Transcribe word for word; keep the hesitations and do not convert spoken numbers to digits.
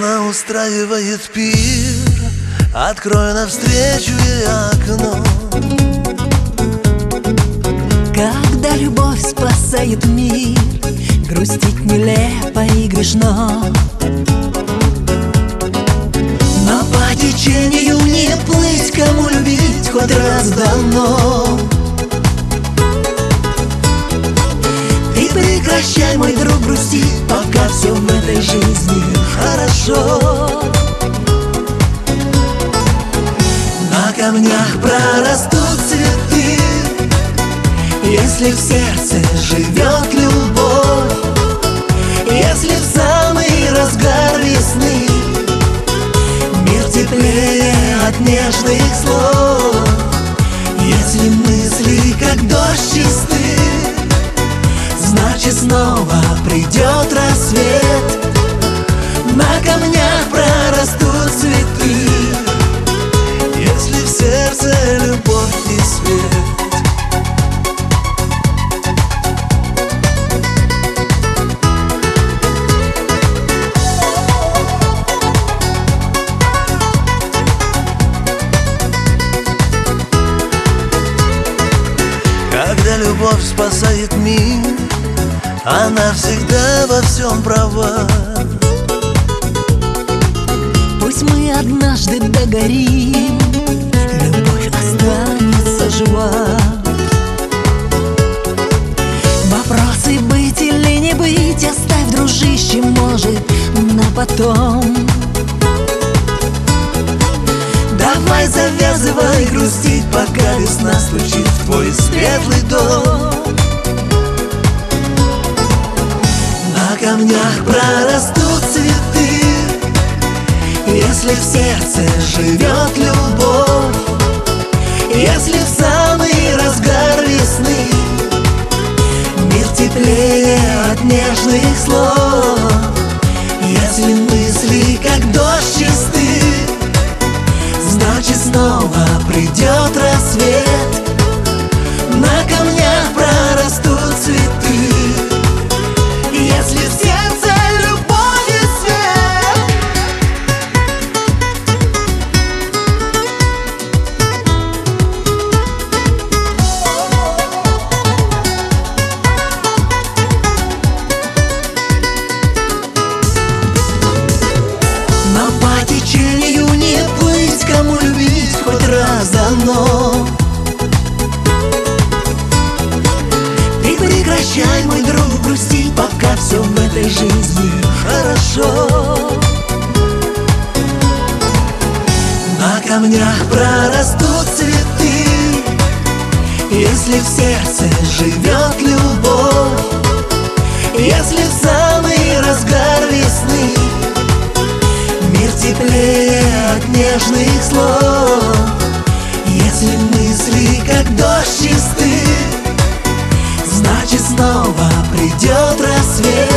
Она устраивает пир, открой навстречу ей окно. Когда любовь спасает мир, грустить нелепо и грешно. Но по течению не плыть, кому любить хоть раз давно. Ты прекращай, мой друг, грустить, пока все в этой жизни хорошо. На камнях прорастут цветы, если в сердце живет любовь, если в самый разгар весны мир теплее от нежных слов, если мысли как дождь чисты, значит снова придет рассвет. На камнях прорастут цветы, если в сердце любовь и свет. Когда любовь спасает мир, она всегда во всем права. Пусть мы однажды догорим, любовь останется жива. Вопросы быть или не быть оставь, дружище, может, на потом. Давай завязывай грустить, пока весна стучит в твой светлый дом. На камнях прорастут цветы, если в сердце живет любовь, если в самый разгар весны мир теплее от нежных слов, если мысли как дождь чисты, значит снова придет рассвет. На камнях прорастут цветы, если в сердце любовь и свет. Но по течению не плыть, кому любить хоть раз давно. Ты прекращай, мой друг, грустить, пока все в этой жизни хорошо. На камнях прорастут цветы, если в сердце живет любовь, если в самый разгар весны мир теплее от нежных слов, если мысли как дождь чисты, значит снова придет рассвет.